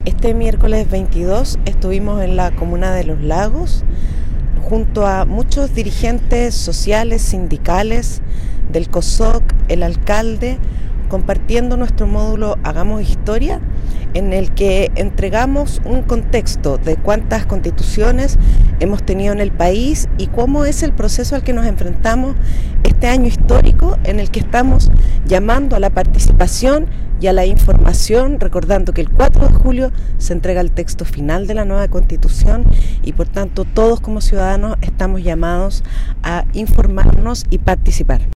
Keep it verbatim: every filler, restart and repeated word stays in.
Este miércoles veintidós estuvimos en la comuna de Los Lagos junto a muchos dirigentes sociales, sindicales, del COSOC, el alcalde, compartiendo nuestro módulo Hagamos Historia, en el que entregamos un contexto de cuántas constituciones hemos tenido en el país y cómo es el proceso al que nos enfrentamos este año histórico, en el que estamos llamando a la participación y a la información, recordando que el cuatro de julio se entrega el texto final de la nueva Constitución y por tanto todos como ciudadanos estamos llamados a informarnos y participar.